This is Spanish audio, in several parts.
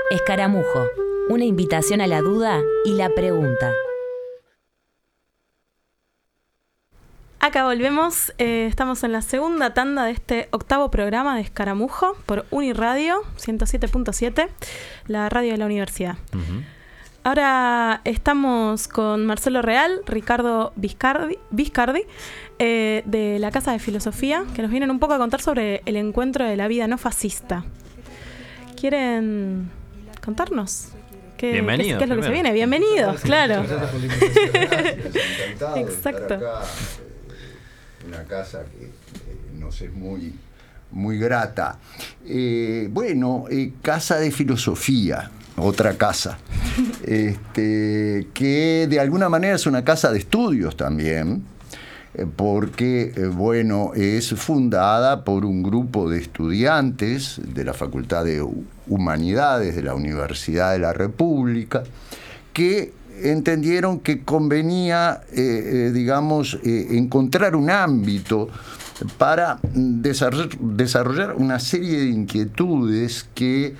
Escaramujo, una invitación a la duda y la pregunta. Acá volvemos, estamos en la segunda tanda de este octavo programa de Escaramujo por Uniradio 107.7, la radio de la universidad. Uh-huh. Ahora estamos con Marcelo Real, Ricardo Viscardi de la Casa de Filosofía, que nos vienen un poco a contar sobre el encuentro de la vida no fascista. ¿Quieren contarnos? ¿Qué es lo que se viene? Bienvenidos, claro. Exacto. Una casa que nos es muy grata. Casa de Filosofía, otra casa, que de alguna manera es una casa de estudios también, porque, es fundada por un grupo de estudiantes de la Facultad de Humanidades de la Universidad de la República, que entendieron que convenía, encontrar un ámbito para desarrollar una serie de inquietudes que,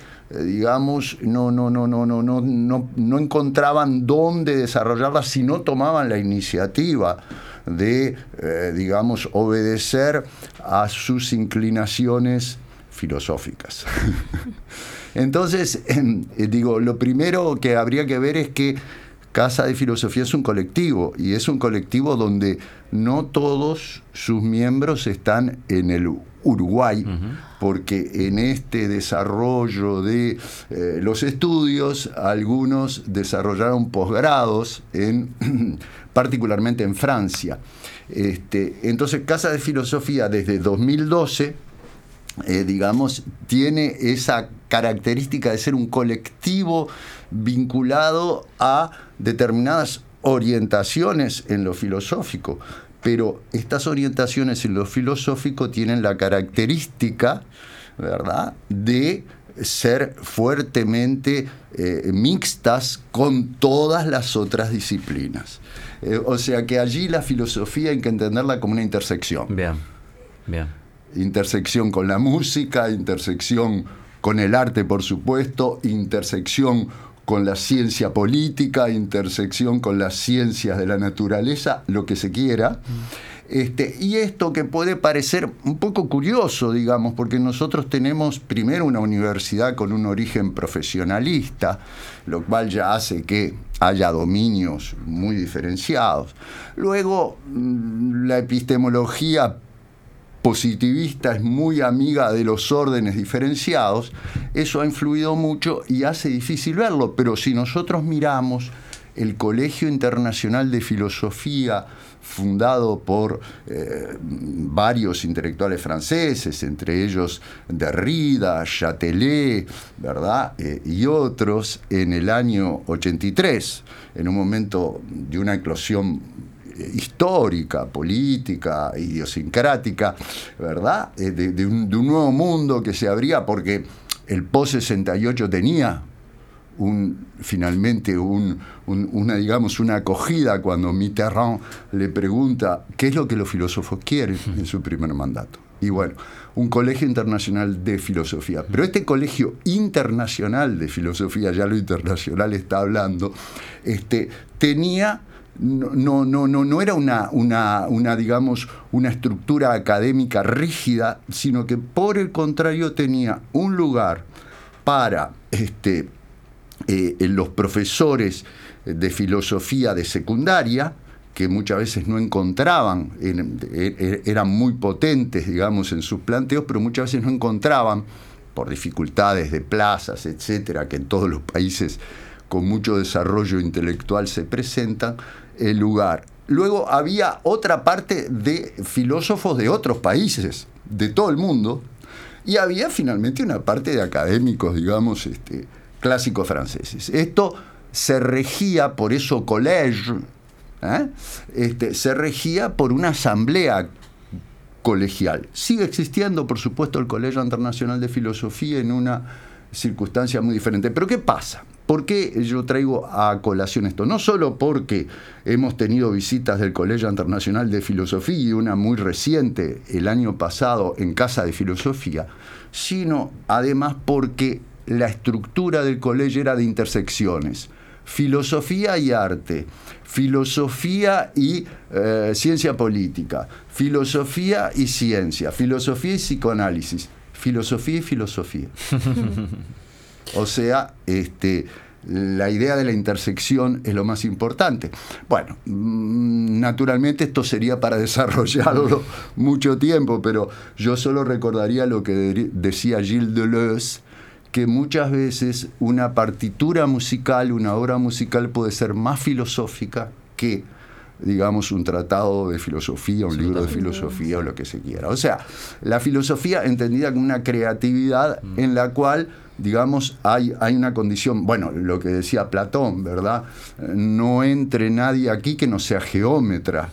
no encontraban dónde desarrollarlas si no tomaban la iniciativa de, obedecer a sus inclinaciones filosóficas. Entonces, lo primero que habría que ver es que Casa de Filosofía es un colectivo, y es un colectivo donde no todos sus miembros están en el Uruguay, uh-huh, porque en este desarrollo de los estudios, algunos desarrollaron posgrados particularmente en Francia. Entonces, Casa de Filosofía desde 2012, tiene esa característica de ser un colectivo vinculado a determinadas orientaciones en lo filosófico, pero estas orientaciones en lo filosófico tienen la característica, ¿verdad?, de ser fuertemente mixtas con todas las otras disciplinas. O sea que allí la filosofía hay que entenderla como una intersección. Bien. Intersección con la música, intersección con el arte, por supuesto, intersección con la ciencia política, intersección con las ciencias de la naturaleza, lo que se quiera. Y esto que puede parecer un poco curioso, porque nosotros tenemos primero una universidad con un origen profesionalista, lo cual ya hace que haya dominios muy diferenciados. Luego, la epistemología positivista es muy amiga de los órdenes diferenciados. Eso ha influido mucho y hace difícil verlo, pero si nosotros miramos el Colegio Internacional de Filosofía, fundado por varios intelectuales franceses, entre ellos Derrida, Châtelet, ¿verdad?, y otros, en el año 83, en un momento de una eclosión histórica, política, idiosincrática, ¿verdad?, de un nuevo mundo que se abría, porque el post-68 tenía finalmente una acogida cuando Mitterrand le pregunta qué es lo que los filósofos quieren en su primer mandato. Y un colegio internacional de filosofía. Pero este colegio internacional de filosofía, ya lo internacional está hablando, tenía... No era una estructura académica rígida, sino que por el contrario tenía un lugar para los profesores de filosofía de secundaria, que muchas veces no encontraban, eran muy potentes, en sus planteos, pero muchas veces no encontraban, por dificultades de plazas, etcétera, que en todos los países con mucho desarrollo intelectual se presentan, el lugar. Luego había otra parte de filósofos de otros países, de todo el mundo, y había finalmente una parte de académicos, clásicos franceses. Esto se regía, por eso collège, se regía por una asamblea colegial. Sigue existiendo, por supuesto, el Colegio Internacional de Filosofía en una circunstancia muy diferente. Pero ¿qué pasa? ¿Por qué yo traigo a colación esto? No solo porque hemos tenido visitas del Colegio Internacional de Filosofía y una muy reciente el año pasado en Casa de Filosofía, sino además porque la estructura del colegio era de intersecciones. Filosofía y arte, filosofía y ciencia política, filosofía y ciencia, filosofía y psicoanálisis, filosofía y filosofía. O sea, la idea de la intersección es lo más importante. Bueno, naturalmente esto sería para desarrollarlo mucho tiempo, pero yo solo recordaría lo que decía Gilles Deleuze, que muchas veces una partitura musical, una obra musical puede ser más filosófica que, digamos, un tratado de filosofía, un libro de filosofía o lo que se quiera. O sea, la filosofía entendida como una creatividad en la cual, digamos, hay una condición, bueno, lo que decía Platón, ¿verdad? No entre nadie aquí que no sea geómetra.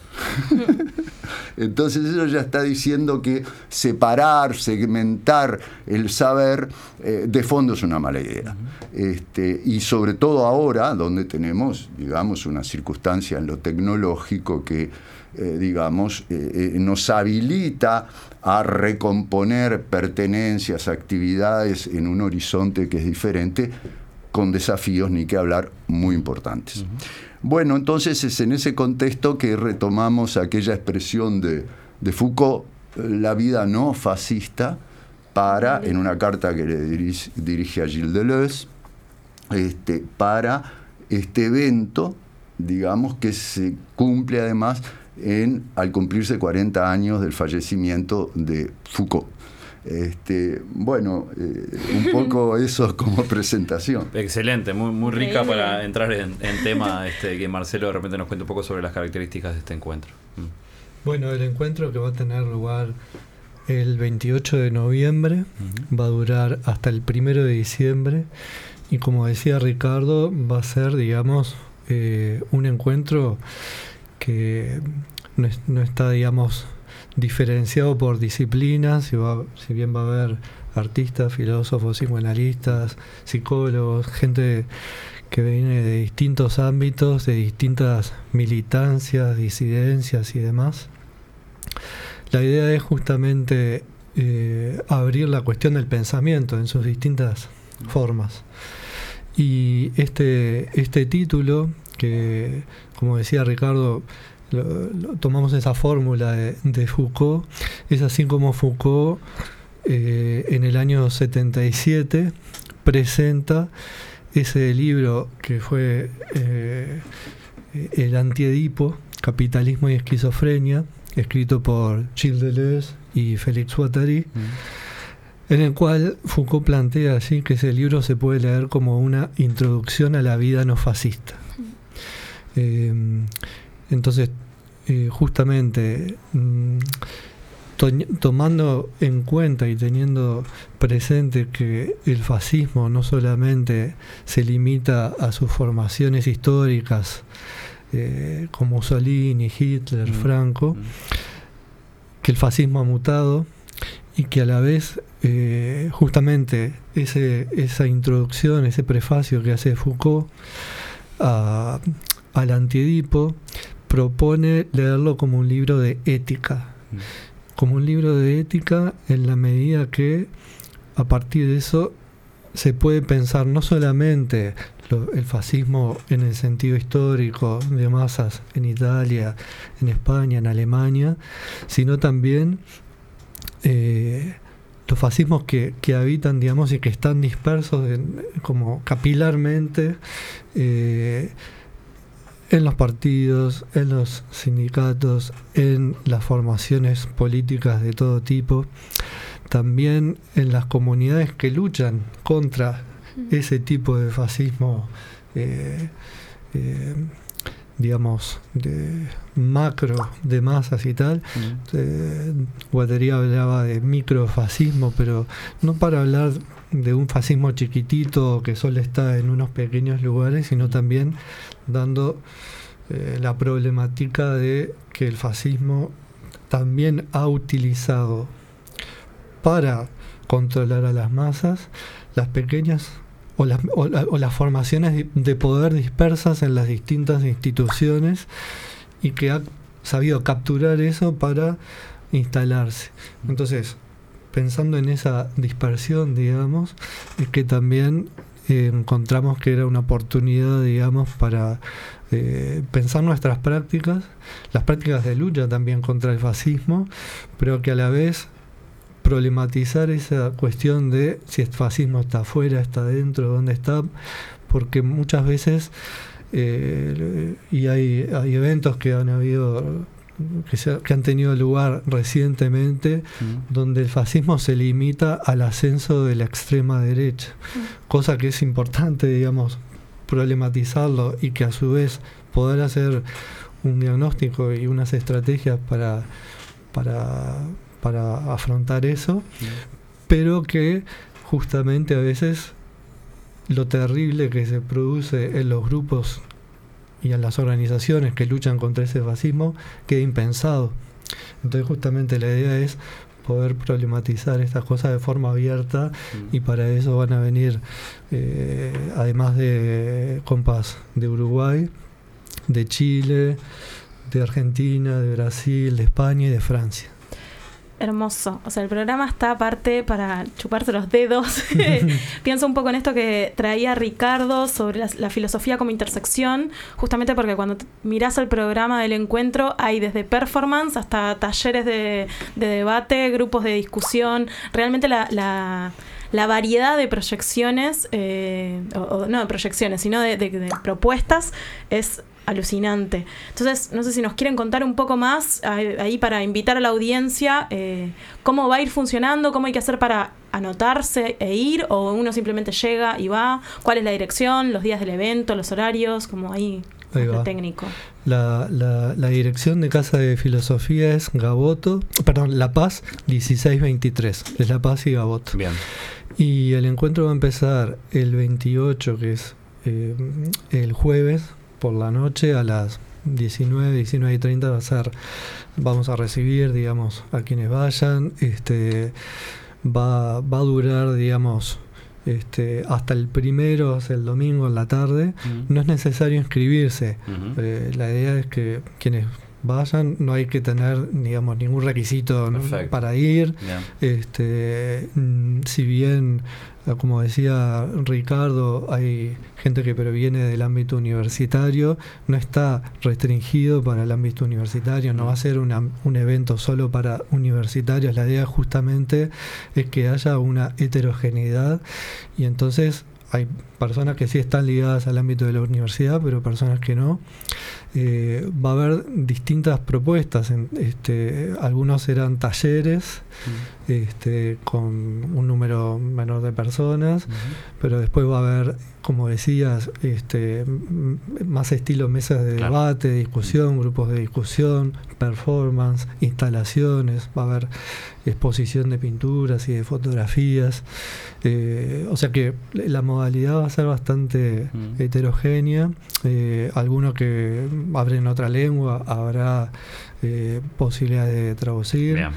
Entonces eso ya está diciendo que separar, segmentar el saber de fondo es una mala idea. Y sobre todo ahora, donde tenemos, digamos, una circunstancia en lo tecnológico que, digamos, nos habilita a recomponer pertenencias, actividades en un horizonte que es diferente, con desafíos, ni que hablar, muy importantes. Bueno, entonces es en ese contexto que retomamos aquella expresión de Foucault, la vida no fascista, para, en una carta que le dirige a Gilles Deleuze, para este evento, digamos, que se cumple además al cumplirse 40 años del fallecimiento de Foucault. Bueno, un poco eso como presentación. Excelente, muy rica para entrar en tema, que Marcelo de repente nos cuente un poco sobre las características de este encuentro. Bueno, el encuentro que va a tener lugar el 28 de noviembre, va a durar hasta el 1 de diciembre, y como decía Ricardo, va a ser, digamos, un encuentro que no está, digamos, diferenciado por disciplinas, si bien va a haber artistas, filósofos, psicoanalistas, psicólogos, gente que viene de distintos ámbitos, de distintas militancias, disidencias y demás. La idea es justamente abrir la cuestión del pensamiento en sus distintas formas. Y este título, que como decía Ricardo, tomamos esa fórmula de Foucault, es así como Foucault en el año 77 presenta ese libro que fue el Antiedipo, Capitalismo y Esquizofrenia, escrito por Gilles Deleuze y Félix Guattari, en el cual Foucault plantea así que ese libro se puede leer como una introducción a la vida no fascista. Entonces, justamente tomando en cuenta y teniendo presente que el fascismo no solamente se limita a sus formaciones históricas, como Mussolini, Hitler, Franco, que el fascismo ha mutado y que a la vez justamente esa introducción, ese prefacio que hace Foucault al Antiedipo, propone leerlo como un libro de ética, como un libro de ética en la medida que a partir de eso se puede pensar no solamente el fascismo en el sentido histórico de masas en Italia, en España, en Alemania, sino también los fascismos que habitan, digamos, y que están dispersos como capilarmente en los partidos, en los sindicatos, en las formaciones políticas de todo tipo, también en las comunidades que luchan contra ese tipo de fascismo, digamos, de macro, de masas y tal. Guattari hablaba de microfascismo, pero no para hablar de un fascismo chiquitito que solo está en unos pequeños lugares, sino también dando la problemática de que el fascismo también ha utilizado para controlar a las masas las pequeñas o las formaciones de poder dispersas en las distintas instituciones, y que ha sabido capturar eso para instalarse. Entonces, pensando en esa dispersión, digamos, es que también encontramos que era una oportunidad, digamos, para pensar nuestras prácticas, las prácticas de lucha también contra el fascismo, pero que a la vez problematizar esa cuestión de si el fascismo está afuera, está dentro, dónde está, porque muchas veces y hay eventos que han habido que han tenido lugar recientemente donde el fascismo se limita al ascenso de la extrema derecha, cosa que es importante, digamos, problematizarlo y que a su vez poder hacer un diagnóstico y unas estrategias para afrontar eso, pero que justamente a veces lo terrible que se produce en los grupos y en las organizaciones que luchan contra ese fascismo queda impensado. Entonces justamente la idea es poder problematizar estas cosas de forma abierta y para eso van a venir además de compas de Uruguay, de Chile, de Argentina, de Brasil, de España y de Francia. Hermoso. O sea, el programa está aparte para chuparse los dedos. Pienso un poco en esto que traía Ricardo sobre la filosofía como intersección, justamente porque cuando mirás el programa del encuentro hay desde performance hasta talleres de debate, grupos de discusión, realmente la variedad de proyecciones, no de proyecciones, sino de propuestas es alucinante. Entonces, no sé si nos quieren contar un poco más ahí para invitar a la audiencia cómo va a ir funcionando, cómo hay que hacer para anotarse e ir, o uno simplemente llega y va, cuál es la dirección, los días del evento, los horarios, como ahí lo técnico. La dirección de Casa de Filosofía es La Paz 1623, es La Paz y Gaboto. Bien. Y el encuentro va a empezar el 28, que es el jueves, por la noche a las 19:30 vamos a recibir, digamos, a quienes vayan. Va a durar, digamos, hasta el primero, o sea, el domingo en la tarde. No es necesario inscribirse. La idea es que quienes vayan, no hay que tener, digamos, ningún requisito, ¿no?, para ir. Si bien, como decía Ricardo, hay gente que proviene del ámbito universitario, no está restringido para el ámbito universitario, no va a ser un evento solo para universitarios. La idea justamente es que haya una heterogeneidad, y entonces hay personas que sí están ligadas al ámbito de la universidad, pero personas que no. Va a haber distintas propuestas. Algunos serán talleres con un número menor de personas, pero después va a haber, como decías, más estilo mesas de debate, discusión, grupos de discusión, performance, instalaciones, va a haber exposición de pinturas y de fotografías. O sea que la modalidad va a ser bastante heterogénea. Algunos que abren otra lengua, habrá posibilidades de traducir. Bien.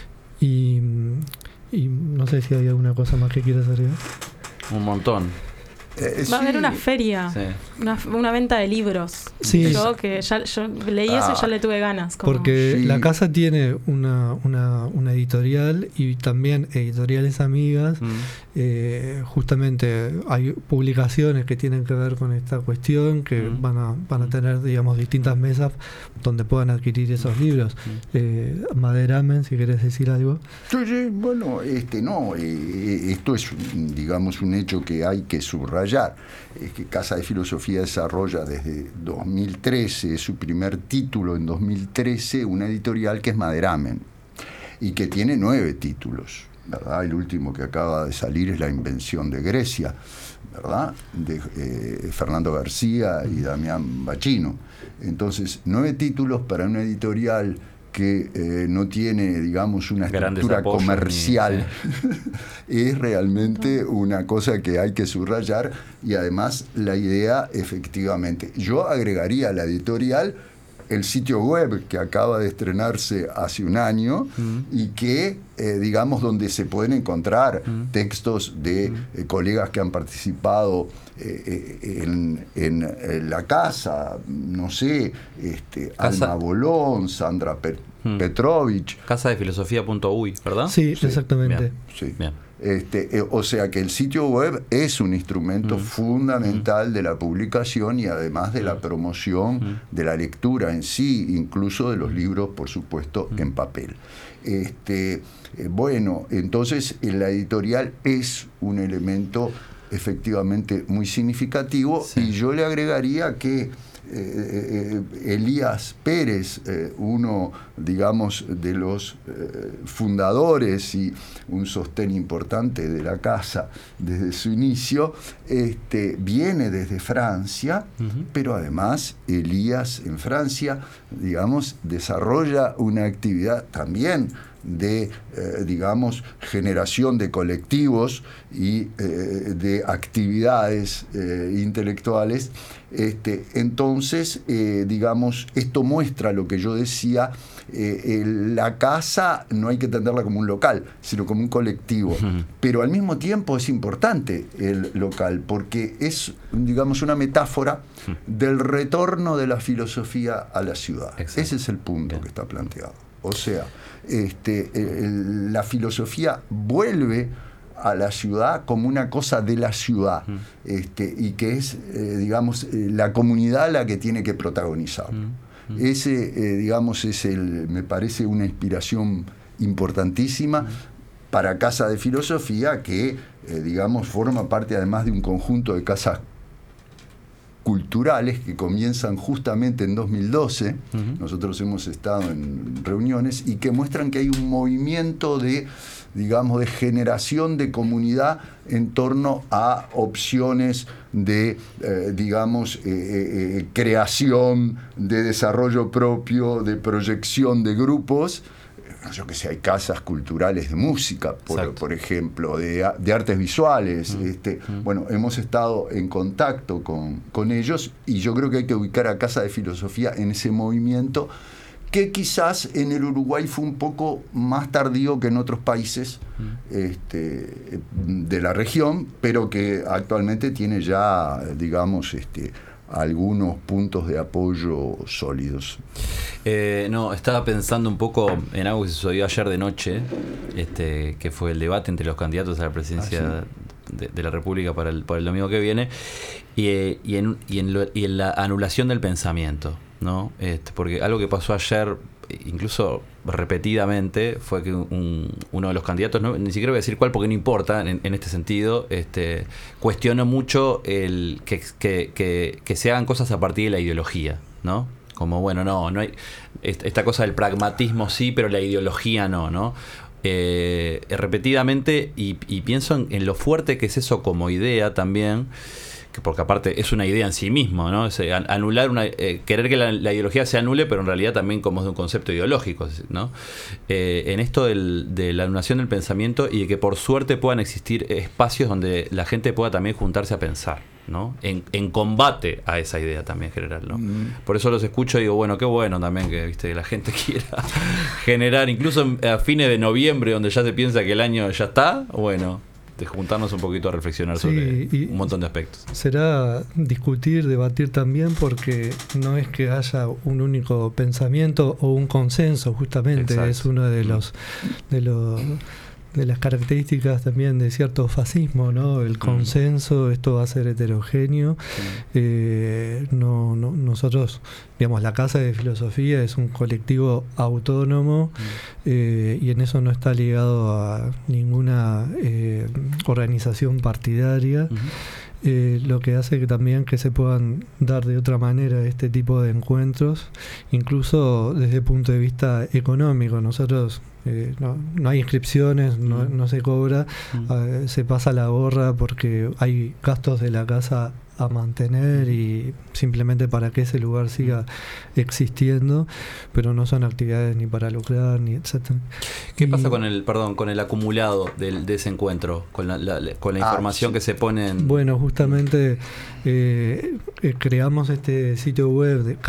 Y no sé si hay alguna cosa más que quieras agregar. Un montón. Va a haber una feria, una venta de libros. Sí. Yo leí eso y ya le tuve ganas. Porque la casa tiene una editorial y también editoriales amigas. Justamente hay publicaciones que tienen que ver con esta cuestión, que van a tener, digamos, distintas mesas donde puedan adquirir esos libros. Maderamen, si querés decir algo. Sí, bueno, esto es, digamos, un hecho que hay que subrayar. Es que Casa de Filosofía desarrolla desde 2013, su primer título en 2013, una editorial que es Maderamen, y que tiene 9 títulos, ¿verdad? El último que acaba de salir es La Invención de Grecia, ¿verdad?, de Fernando García y Damián Bacchino. Entonces, 9 títulos para una editorial que no tiene, digamos, una estructura comercial, es realmente una cosa que hay que subrayar. Y además la idea, efectivamente, yo agregaría a la editorial el sitio web que acaba de estrenarse hace un año y que, digamos, donde se pueden encontrar textos de colegas que han participado en la casa, no sé, Alma Bolón, Sandra Petrovich. Casadefilosofía.uy, ¿verdad? Sí, exactamente. Bien. Sí. Bien. O sea que el sitio web es un instrumento fundamental de la publicación y además de la promoción de la lectura en sí, incluso de los libros, por supuesto, en papel. Bueno, entonces la editorial es un elemento efectivamente muy significativo, y yo le agregaría que Elías Pérez, uno, digamos, de los fundadores y un sostén importante de la casa desde su inicio, viene desde Francia, pero además Elías en Francia, digamos, desarrolla una actividad también de, digamos, generación de colectivos y de actividades intelectuales. Entonces, digamos, esto muestra lo que yo decía, la casa no hay que entenderla como un local, sino como un colectivo, pero al mismo tiempo es importante el local, porque es, digamos, una metáfora del retorno de la filosofía a la ciudad. Exacto. Ese es el punto que está planteado. O sea, la filosofía vuelve a la ciudad como una cosa de la ciudad, y que es, digamos, la comunidad la que tiene que protagonizarlo. Ese, digamos, me parece una inspiración importantísima para Casa de Filosofía, que, digamos, forma parte además de un conjunto de casas culturales que comienzan justamente en 2012, nosotros hemos estado en reuniones, y que muestran que hay un movimiento de, digamos, de generación de comunidad en torno a opciones de, digamos, creación, de desarrollo propio, de proyección de grupos. Yo que sé, hay casas culturales de música, por ejemplo, de artes visuales. Bueno, hemos estado en contacto con ellos, y yo creo que hay que ubicar a Casa de Filosofía en ese movimiento, que quizás en el Uruguay fue un poco más tardío que en otros países de la región, pero que actualmente tiene ya, digamos, algunos puntos de apoyo sólidos. No, estaba pensando un poco en algo que sucedió ayer de noche, que fue el debate entre los candidatos a la presidencia de la República para el domingo que viene, y en la anulación del pensamiento, ¿no? Porque algo que pasó ayer, incluso repetidamente, fue que uno de los candidatos, ni siquiera voy a decir cuál porque no importa en este sentido, cuestionó mucho el que se hagan cosas a partir de la ideología, ¿no? Como, bueno, no hay esta cosa del pragmatismo sí, pero la ideología no. Repetidamente, y pienso en lo fuerte que es eso como idea también, porque aparte es una idea en sí mismo, ¿no? Anular querer que la ideología se anule, pero en realidad también como es de un concepto ideológico, ¿no? En esto de la anulación del pensamiento, y de que por suerte puedan existir espacios donde la gente pueda también juntarse a pensar, ¿no? En combate a esa idea también general, ¿no? Por eso los escucho y digo, bueno, qué bueno también que, ¿viste?, que la gente quiera generar, incluso a fines de noviembre, donde ya se piensa que el año ya está, bueno, de juntarnos un poquito a reflexionar sobre un montón de aspectos. Será discutir, debatir también, porque no es que haya un único pensamiento o un consenso, justamente. Exacto. Es uno de las características también de cierto fascismo, ¿no? El consenso, esto va a ser heterogéneo. Nosotros, digamos, la Casa de Filosofía es un colectivo autónomo, y en eso no está ligado a ninguna organización partidaria. Lo que hace que también que se puedan dar de otra manera este tipo de encuentros, incluso desde el punto de vista económico. Nosotros no hay inscripciones, no se cobra, se pasa la gorra porque hay gastos de la casa a mantener y simplemente para que ese lugar siga existiendo, pero no son actividades ni para lucrar ni etcétera. ¿Qué pasa con el acumulado de ese encuentro, con la información que se pone en... Bueno, justamente creamos este sitio web de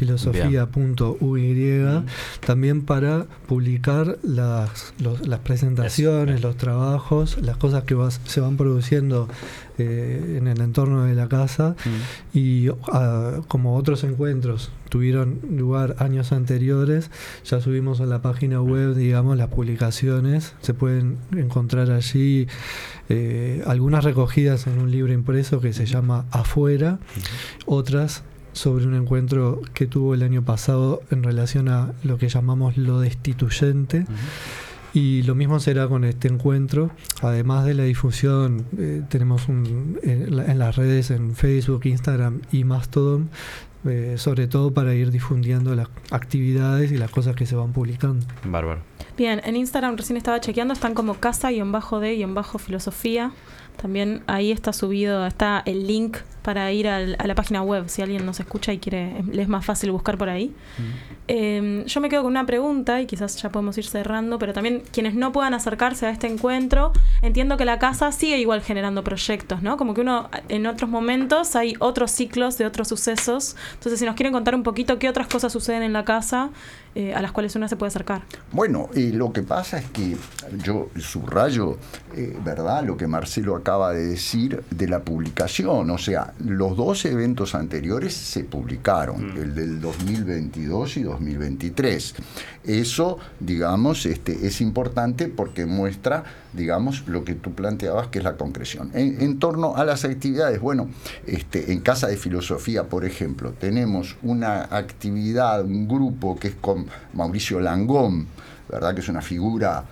casadefilosofia.uy también para publicar las presentaciones, los trabajos, las cosas que se van produciendo en el entorno de la casa y como otros encuentros tuvieron lugar años anteriores, ya subimos a la página web, digamos, las publicaciones, se pueden encontrar allí algunas recogidas en un libro impreso que se llama Afuera, otras sobre un encuentro que tuvo el año pasado en relación a lo que llamamos lo destituyente. Y lo mismo será con este encuentro. Además de la difusión, tenemos en las redes, en Facebook, Instagram y Mastodon, sobre todo para ir difundiendo las actividades y las cosas que se van publicando. Bárbaro. Bien, en Instagram recién estaba chequeando, están como casa-de-filosofía. También ahí está subido, está el link para ir a la página web, si alguien nos escucha y le es más fácil buscar por ahí. Yo me quedo con una pregunta y quizás ya podemos ir cerrando, pero también quienes no puedan acercarse a este encuentro, entiendo que la casa sigue igual generando proyectos, ¿no? Como que uno en otros momentos hay otros ciclos de otros sucesos. Entonces, si nos quieren contar un poquito qué otras cosas suceden en la casa a las cuales uno se puede acercar. Bueno, lo que pasa es que yo subrayo, ¿verdad?, lo que Marcelo acaba de decir de la publicación. O sea, los dos eventos anteriores se publicaron, el del 2022 y 2023. Eso, digamos, es importante porque muestra, digamos, lo que tú planteabas, que es la concreción. En torno a las actividades, bueno, en Casa de Filosofía, por ejemplo, tenemos una actividad, un grupo que es con Mauricio Langón, ¿verdad?, que es una figura,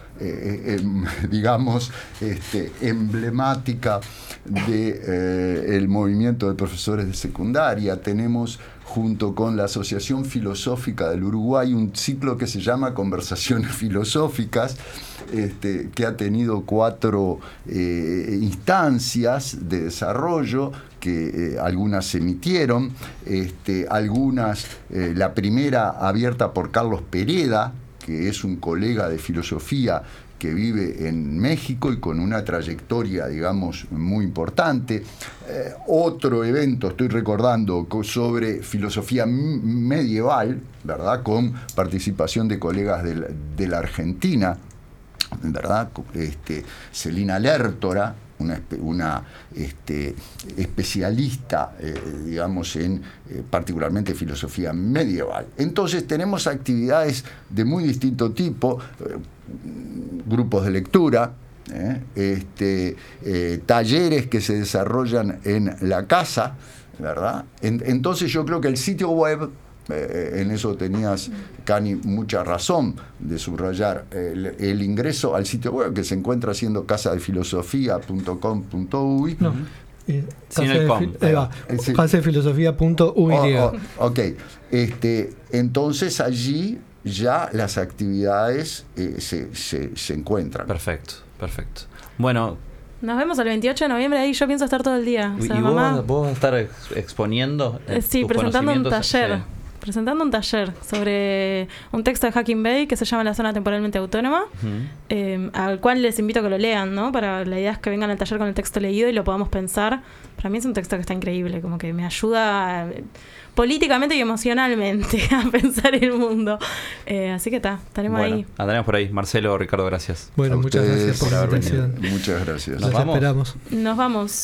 digamos, emblemática del movimiento de profesores de secundaria. Tenemos, junto con la Asociación Filosófica del Uruguay, un ciclo que se llama Conversaciones Filosóficas, que ha tenido 4 instancias de desarrollo, que algunas se emitieron, algunas, la primera abierta por Carlos Pereda, que es un colega de filosofía que vive en México y con una trayectoria, digamos, muy importante. Otro evento, estoy recordando, sobre filosofía medieval, ¿verdad?, con participación de colegas de la Argentina, ¿verdad?, Celina Lertora, una especialista, digamos, en particularmente filosofía medieval. Entonces tenemos actividades de muy distinto tipo, grupos de lectura, talleres que se desarrollan en la casa, ¿verdad? Entonces yo creo que el sitio web, en eso tenías, Cani, mucha razón de subrayar el ingreso al sitio web, que se encuentra siendo casadefilosofia.com.uy. No, casadefilosofia.uy. Ok. Entonces allí ya las actividades se encuentran. Perfecto. Bueno, nos vemos el 28 de noviembre, ahí yo pienso estar todo el día. O sea, ¿y mamá, vos vas a estar exponiendo? Sí, tus presentando un conocimientos? taller. Sí. Presentando un taller sobre un texto de Hacking Bay que se llama La Zona Temporalmente Autónoma, al cual les invito a que lo lean, ¿no? Para la idea es que vengan al taller con el texto leído y lo podamos pensar. Para mí es un texto que está increíble, como que me ayuda políticamente y emocionalmente a pensar el mundo. Así que estaremos ahí. Andaremos por ahí. Marcelo, Ricardo, gracias. Bueno, muchas gracias por la invitación. Muchas gracias. Nos esperamos. Nos vamos.